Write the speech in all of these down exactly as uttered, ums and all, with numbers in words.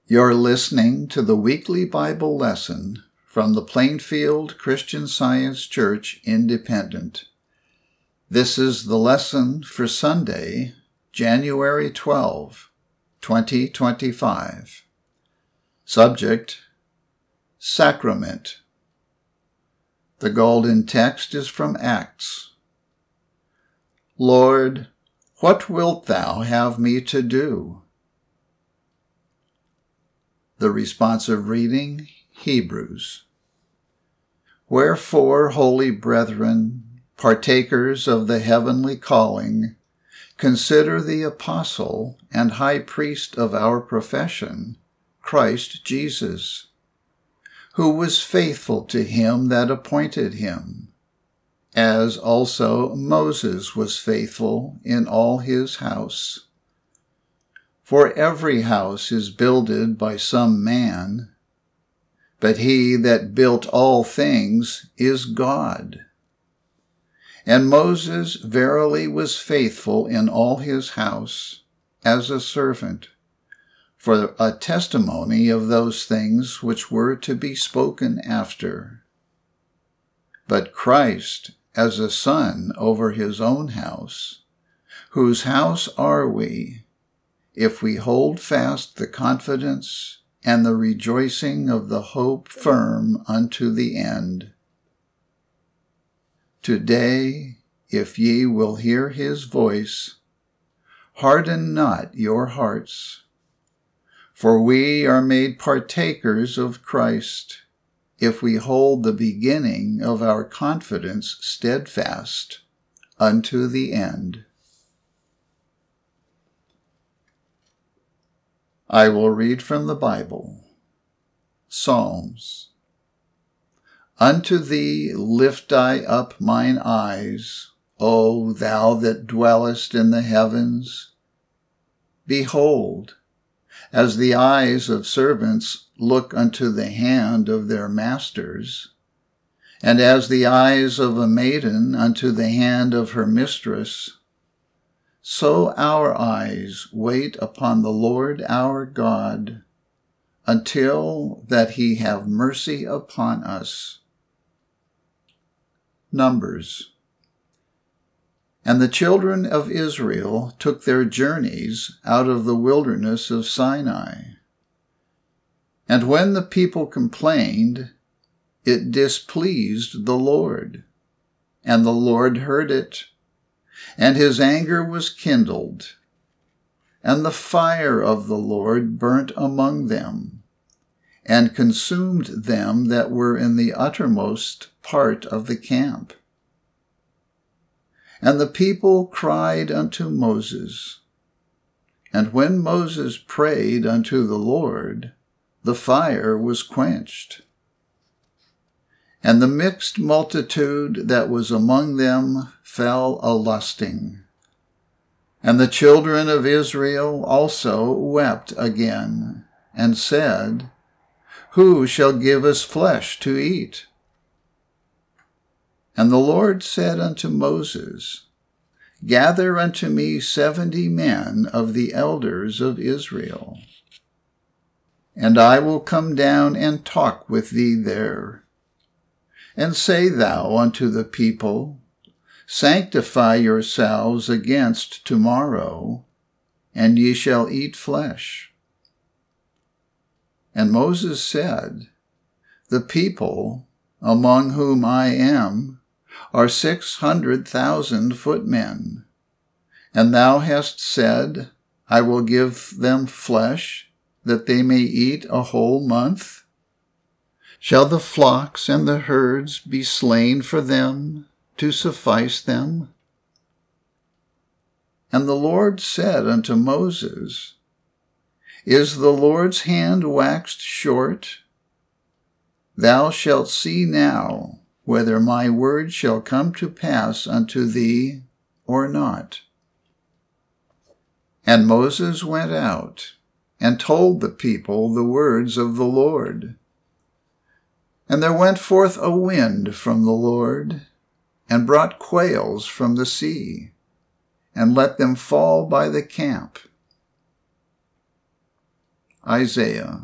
You're listening to the weekly Bible lesson from the Plainfield Christian Science Church Independent. This is the lesson for Sunday, January twelfth, twenty twenty-five. Subject, Sacrament. The golden text is from Acts. Lord, what wilt thou have me to do? The responsive reading, Hebrews. Wherefore, holy brethren, partakers of the heavenly calling, consider the apostle and high priest of our profession, Christ Jesus, who was faithful to him that appointed him, as also Moses was faithful in all his house. For every house is builded by some man, but he that built all things is God. And Moses verily was faithful in all his house, as a servant, for a testimony of those things which were to be spoken after. But Christ as a son over his own house, whose house are we, if we hold fast the confidence and the rejoicing of the hope firm unto the end. Today, if ye will hear his voice, harden not your hearts, for we are made partakers of Christ, if we hold the beginning of our confidence steadfast unto the end. I will read from the Bible. Psalms. Unto thee lift I up mine eyes, O thou that dwellest in the heavens. Behold, as the eyes of servants look unto the hand of their masters, and as the eyes of a maiden unto the hand of her mistress, so our eyes wait upon the Lord our God, until that he have mercy upon us. Numbers. And the children of Israel took their journeys out of the wilderness of Sinai. And when the people complained, it displeased the Lord, and the Lord heard it. And his anger was kindled, and the fire of the Lord burnt among them, and consumed them that were in the uttermost part of the camp. And the people cried unto Moses. And when Moses prayed unto the Lord, the fire was quenched. And the mixed multitude that was among them fell a-lusting. And the children of Israel also wept again, and said, Who shall give us flesh to eat? And the Lord said unto Moses, Gather unto me seventy men of the elders of Israel, and I will come down and talk with thee there. And say thou unto the people, Sanctify yourselves against tomorrow, and ye shall eat flesh. And Moses said, The people, among whom I am, are six hundred thousand footmen. And thou hast said, I will give them flesh, that they may eat a whole month? Shall the flocks and the herds be slain for them, to suffice them? And the Lord said unto Moses, Is the Lord's hand waxed short? Thou shalt see now whether my word shall come to pass unto thee or not. And Moses went out, and told the people the words of the Lord. And there went forth a wind from the Lord, and brought quails from the sea, and let them fall by the camp. Isaiah.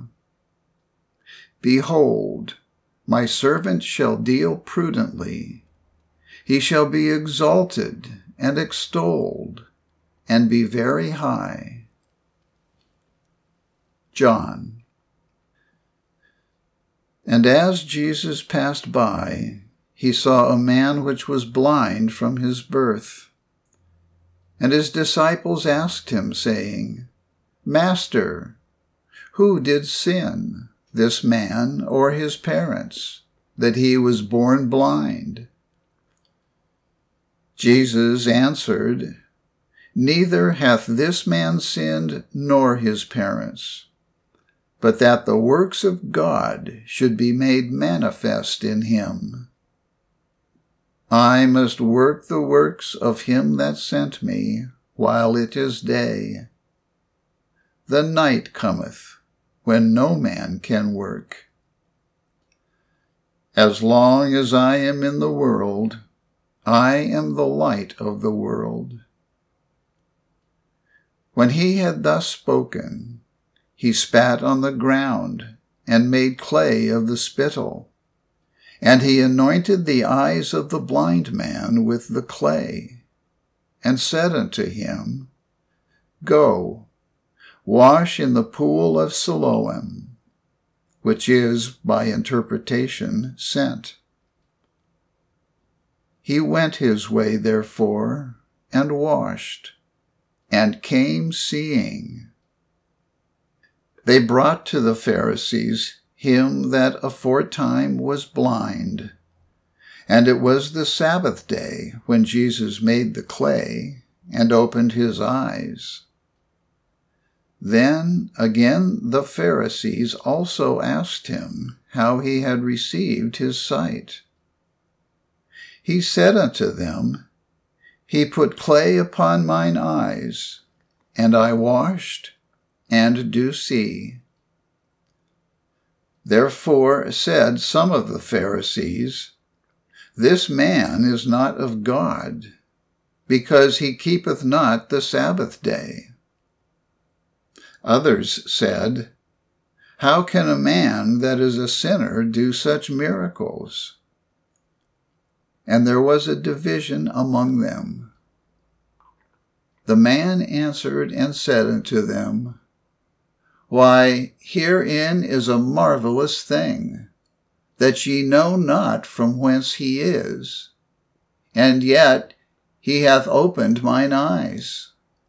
Behold, my servant shall deal prudently. He shall be exalted and extolled, and be very high. John. And as Jesus passed by, he saw a man which was blind from his birth. And his disciples asked him, saying, Master, who did sin, this man or his parents, that he was born blind? Jesus answered, Neither hath this man sinned nor his parents, but that the works of God should be made manifest in him. I must work the works of him that sent me while it is day. The night cometh, when no man can work. As long as I am in the world, I am the light of the world. When he had thus spoken, he spat on the ground and made clay of the spittle. And he anointed the eyes of the blind man with the clay, and said unto him, Go, wash in the pool of Siloam, which is, by interpretation, sent. He went his way, therefore, and washed, and came seeing. They brought to the Pharisees him that aforetime was blind. And it was the Sabbath day when Jesus made the clay and opened his eyes. Then again the Pharisees also asked him how he had received his sight. He said unto them, He put clay upon mine eyes, and I washed, and do see. Therefore said some of the Pharisees, This man is not of God, because he keepeth not the Sabbath day. Others said, How can a man that is a sinner do such miracles? And there was a division among them. The man answered and said unto them, Why, herein is a marvelous thing, that ye know not from whence he is, and yet he hath opened mine eyes.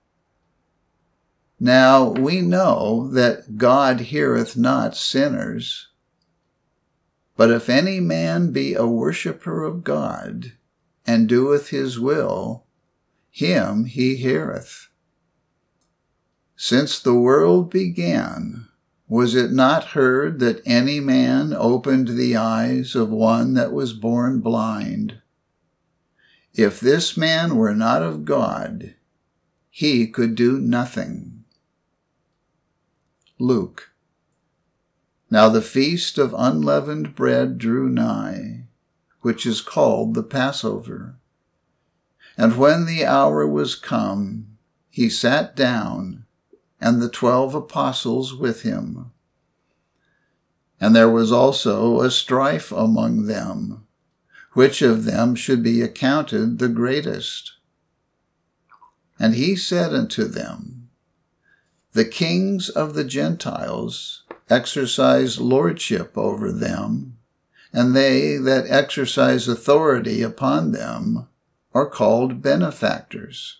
Now we know that God heareth not sinners, but if any man be a worshipper of God, and doeth his will, him he heareth. Since the world began, was it not heard that any man opened the eyes of one that was born blind? If this man were not of God, he could do nothing. Luke. Now the feast of unleavened bread drew nigh, which is called the Passover. And when the hour was come, he sat down, and the twelve apostles with him. And there was also a strife among them, which of them should be accounted the greatest. And he said unto them, The kings of the Gentiles exercise lordship over them, and they that exercise authority upon them are called benefactors.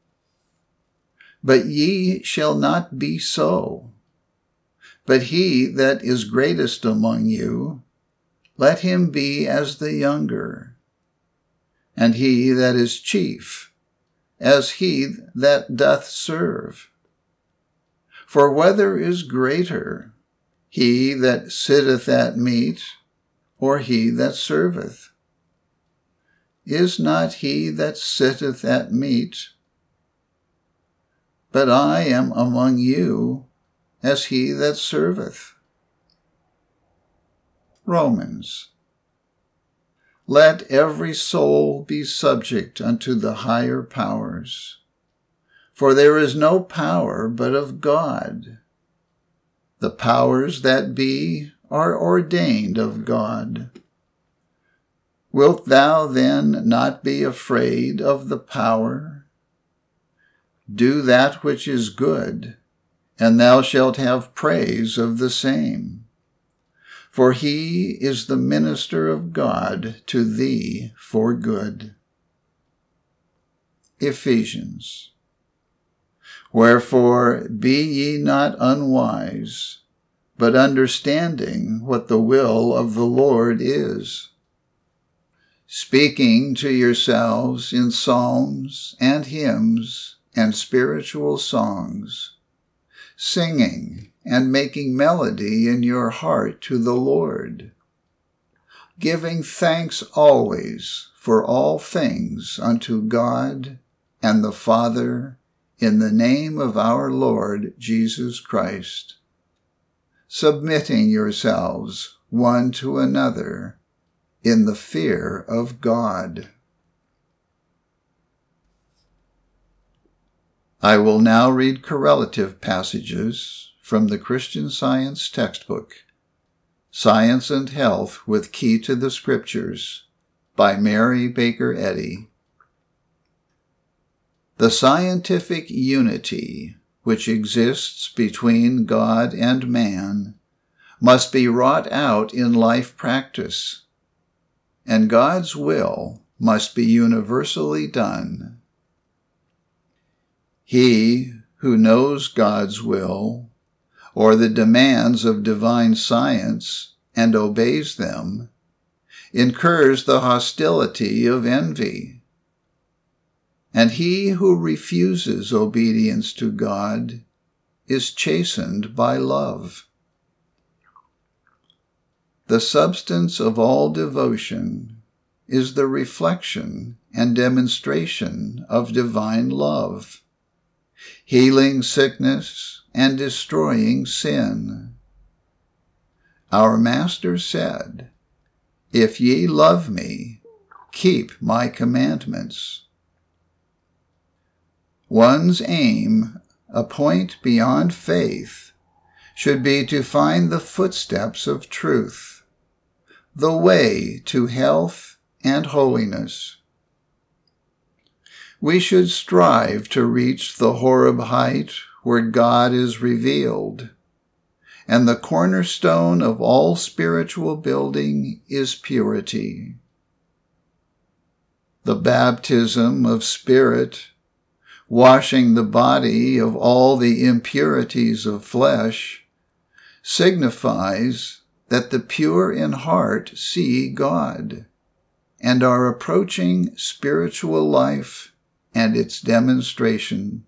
But ye shall not be so. But he that is greatest among you, let him be as the younger, and he that is chief, as he that doth serve. For whether is greater, he that sitteth at meat, or he that serveth? Is not he that sitteth at meat? But I am among you as he that serveth. Romans. Let every soul be subject unto the higher powers, for there is no power but of God. The powers that be are ordained of God. Wilt thou then not be afraid of the power? Do that which is good, and thou shalt have praise of the same. For he is the minister of God to thee for good. Ephesians. Wherefore be ye not unwise, but understanding what the will of the Lord is, speaking to yourselves in psalms and hymns and spiritual songs, singing and making melody in your heart to the Lord, giving thanks always for all things unto God and the Father, in the name of our Lord Jesus Christ, submitting yourselves one to another in the fear of God. I will now read correlative passages from the Christian Science textbook, Science and Health with Key to the Scriptures, by Mary Baker Eddy. The scientific unity which exists between God and man must be wrought out in life practice, and God's will must be universally done. He who knows God's will, or the demands of divine science, and obeys them, incurs the hostility of envy. And he who refuses obedience to God is chastened by love. The substance of all devotion is the reflection and demonstration of divine love, healing sickness and destroying sin. Our Master said, "If ye love me, keep my commandments." One's aim, a point beyond faith, should be to find the footsteps of truth, the way to health and holiness. We should strive to reach the Horeb height where God is revealed, and the cornerstone of all spiritual building is purity. The baptism of Spirit, washing the body of all the impurities of flesh, signifies that the pure in heart see God and are approaching spiritual life and its demonstration.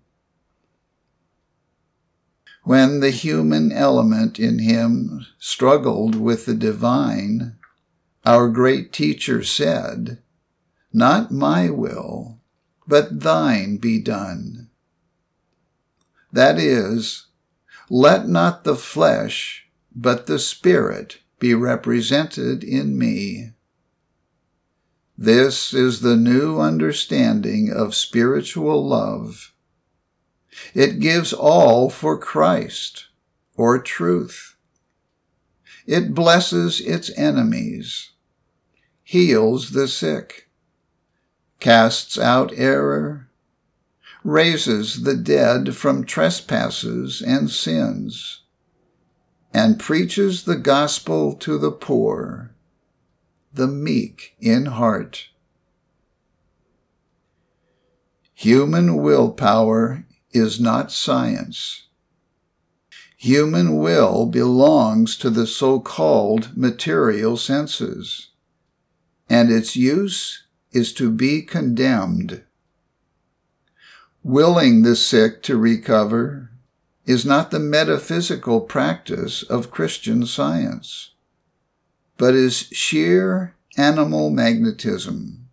When the human element in him struggled with the divine, our great teacher said, "Not my will, but thine be done." That is, let not the flesh, but the Spirit be represented in me. This is the new understanding of spiritual love. It gives all for Christ, or truth. It blesses its enemies, heals the sick, casts out error, raises the dead from trespasses and sins, and preaches the gospel to the poor, the meek in heart. Human willpower is not science. Human will belongs to the so-called material senses, and its use is to be condemned. Willing the sick to recover is not the metaphysical practice of Christian Science, but is sheer animal magnetism.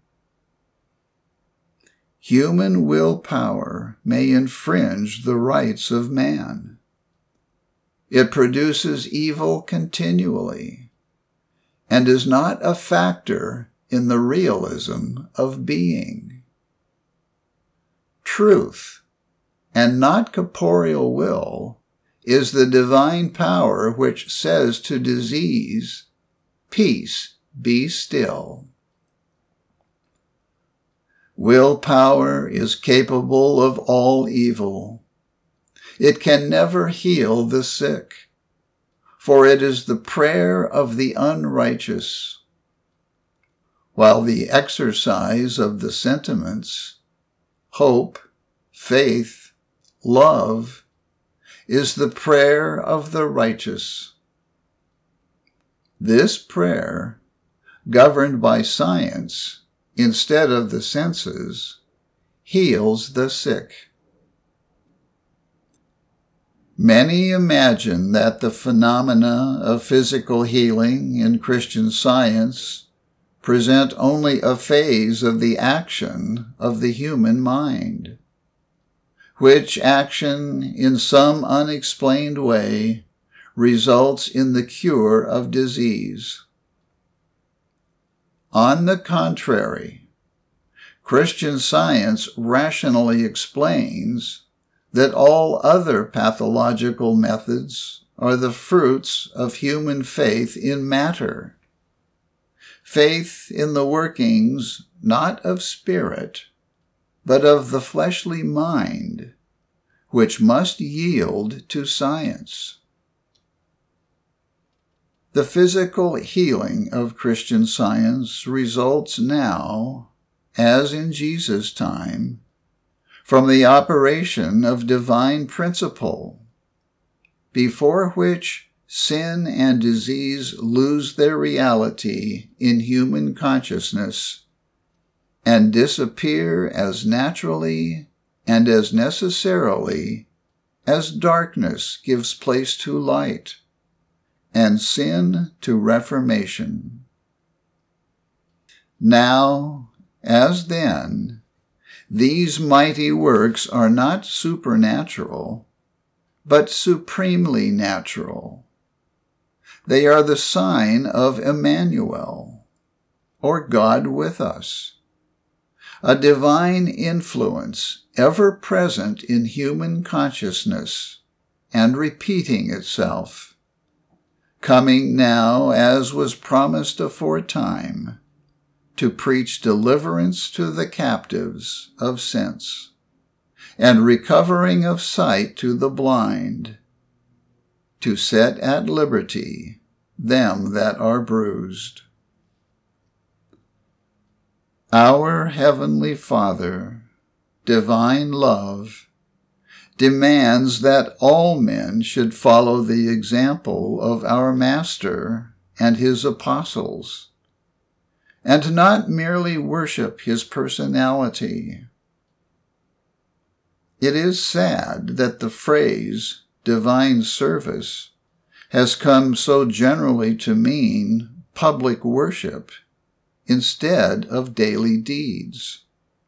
Human willpower may infringe the rights of man. It produces evil continually, and is not a factor in the realism of being. Truth, and not corporeal will, is the divine power which says to disease, "Peace, be still." Willpower is capable of all evil. It can never heal the sick, for it is the prayer of the unrighteous, while the exercise of the sentiments, hope, faith, love, is the prayer of the righteous. This prayer, governed by science instead of the senses, heals the sick. Many imagine that the phenomena of physical healing in Christian Science present only a phase of the action of the human mind, which action, in some unexplained way, results in the cure of disease. On the contrary, Christian Science rationally explains that all other pathological methods are the fruits of human faith in matter, faith in the workings not of spirit, but of the fleshly mind, which must yield to science. The physical healing of Christian Science results now, as in Jesus' time, from the operation of divine principle, before which sin and disease lose their reality in human consciousness and disappear as naturally and as necessarily as darkness gives place to light and sin to reformation. Now, as then, these mighty works are not supernatural, but supremely natural. They are the sign of Emmanuel, or God with us, a divine influence ever present in human consciousness and repeating itself, coming now as was promised aforetime, to preach deliverance to the captives of sense, and recovering of sight to the blind, to set at liberty them that are bruised. Our Heavenly Father, divine love, demands that all men should follow the example of our Master and his apostles, and not merely worship his personality. It is sad that the phrase divine service has come so generally to mean public worship instead of daily deeds.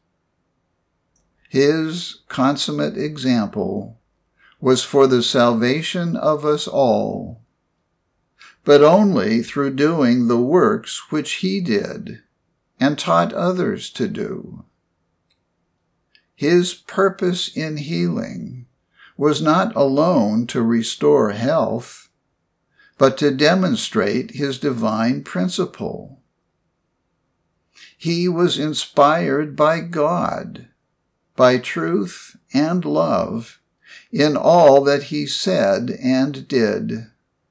His consummate example was for the salvation of us all, but only through doing the works which he did and taught others to do. His purpose in healing was not alone to restore health, but to demonstrate his divine principle. He was inspired by God, by truth and love, in all that he said and did.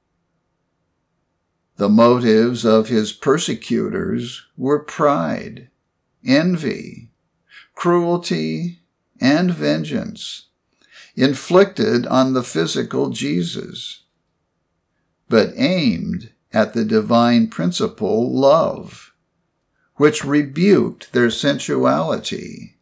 The motives of his persecutors were pride, envy, cruelty, and vengeance, inflicted on the physical Jesus, but aimed at the divine principle, love, which rebuked their sensuality.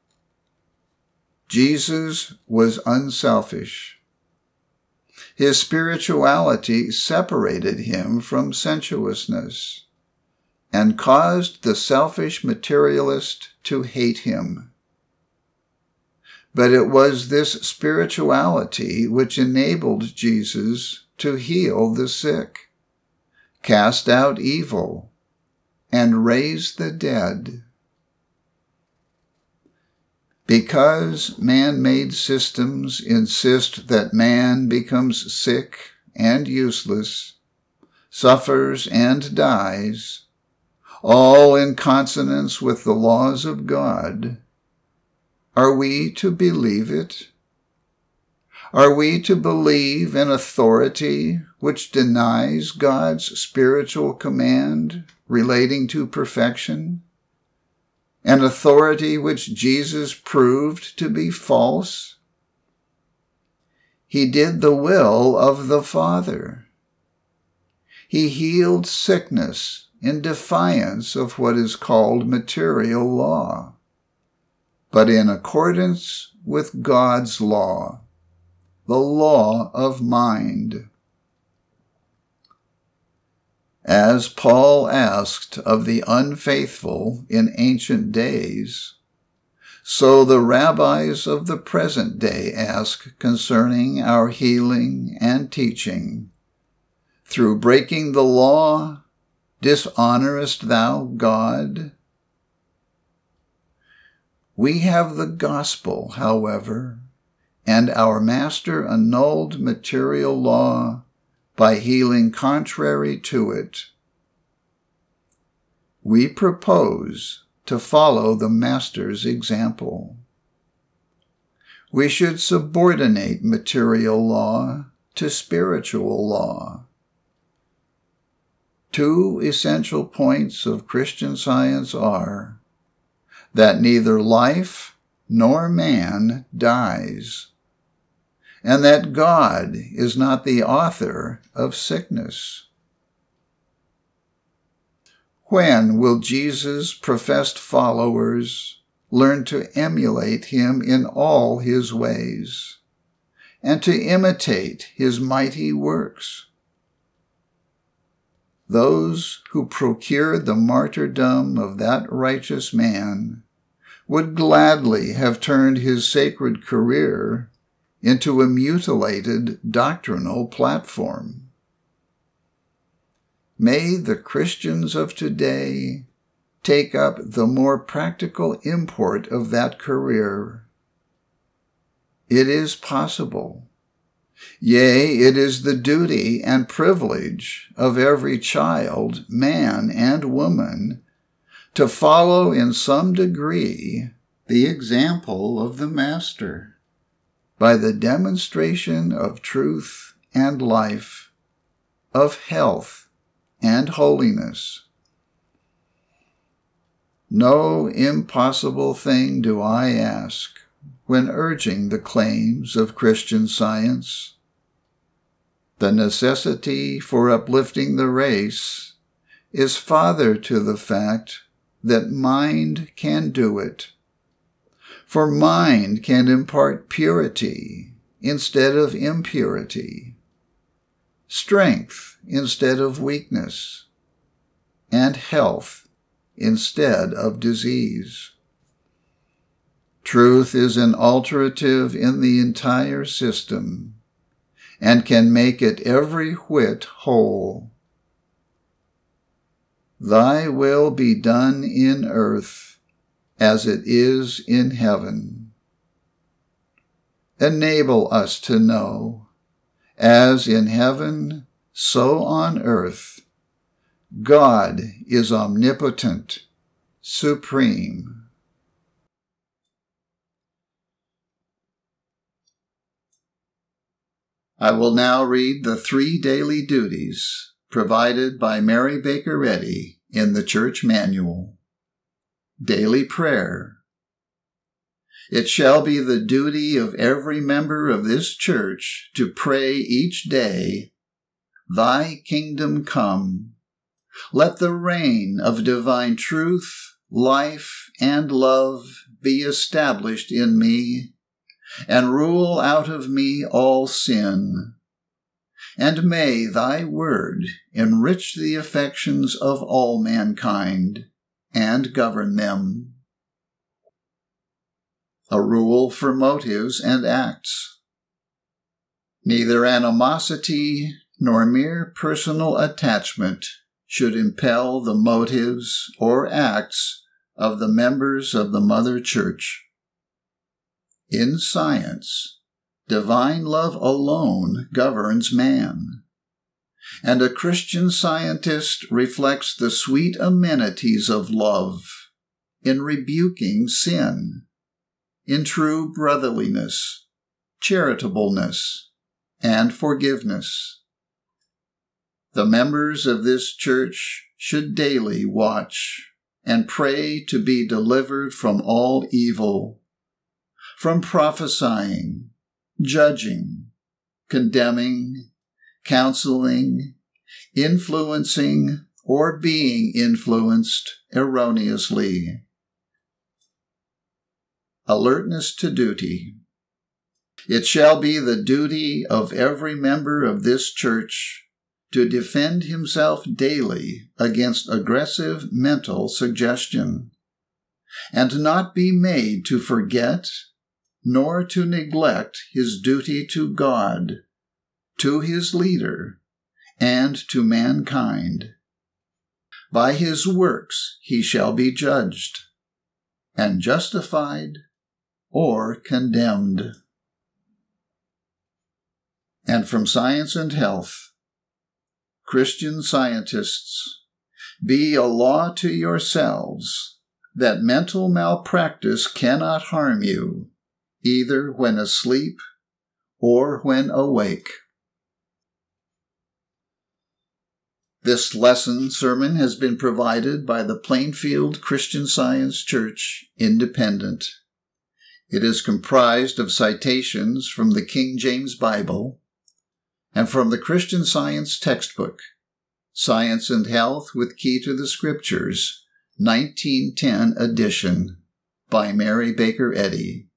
Jesus was unselfish. His spirituality separated him from sensuousness and caused the selfish materialist to hate him. But it was this spirituality which enabled Jesus to heal the sick, cast out evil, and raise the dead. Because man-made systems insist that man becomes sick and useless, suffers and dies, all in consonance with the laws of God, are we to believe it? Are we to believe an authority which denies God's spiritual command relating to perfection? An authority which Jesus proved to be false? He did the will of the Father. He healed sickness in defiance of what is called material law, but in accordance with God's law, the law of mind. As Paul asked of the unfaithful in ancient days, so the rabbis of the present day ask concerning our healing and teaching. Through breaking the law, dishonorest thou God? We have the gospel, however, and our Master annulled material law by healing contrary to it. We propose to follow the Master's example. We should subordinate material law to spiritual law. Two essential points of Christian Science are that neither life nor man dies, and that God is not the author of sickness. When will Jesus' professed followers learn to emulate him in all his ways, and to imitate his mighty works? Those who procured the martyrdom of that righteous man would gladly have turned his sacred career into a mutilated doctrinal platform. May the Christians of today take up the more practical import of that career. It is possible. Yea, it is the duty and privilege of every child, man and woman, to follow in some degree the example of the Master, by the demonstration of truth and life, of health and holiness. No impossible thing do I ask when urging the claims of Christian Science. The necessity for uplifting the race is father to the fact that mind can do it. For mind can impart purity instead of impurity, strength instead of weakness, and health instead of disease. Truth is an alterative in the entire system and can make it every whit whole. Thy will be done in earth as it is in heaven. Enable us to know, as in heaven, so on earth, God is omnipotent, supreme. I will now read the three daily duties provided by Mary Baker Eddy in the Church Manual. Daily Prayer. It shall be the duty of every member of this church to pray each day, Thy kingdom come. Let the reign of divine truth, life, and love be established in me, and rule out of me all sin. And may thy word enrich the affections of all mankind, and govern them. A rule for motives and acts. Neither animosity nor mere personal attachment should impel the motives or acts of the members of the Mother Church. In science, divine love alone governs man, and a Christian Scientist reflects the sweet amenities of love in rebuking sin, in true brotherliness, charitableness, and forgiveness. The members of this church should daily watch and pray to be delivered from all evil, from prophesying, judging, condemning, counseling, influencing, or being influenced erroneously. Alertness to duty. It shall be the duty of every member of this church to defend himself daily against aggressive mental suggestion, and not be made to forget nor to neglect his duty to God, to his leader, and to mankind. By his works he shall be judged, and justified or condemned. And from Science and Health, Christian Scientists, be a law to yourselves that mental malpractice cannot harm you, either when asleep or when awake. This lesson sermon has been provided by the Plainfield Christian Science Church, Independent. It is comprised of citations from the King James Bible and from the Christian Science textbook, Science and Health with Key to the Scriptures, nineteen ten edition, by Mary Baker Eddy.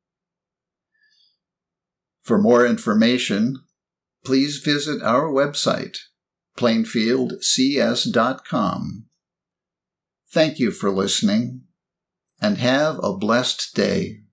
For more information, please visit our website, plainfield c s dot com. Thank you for listening, and have a blessed day.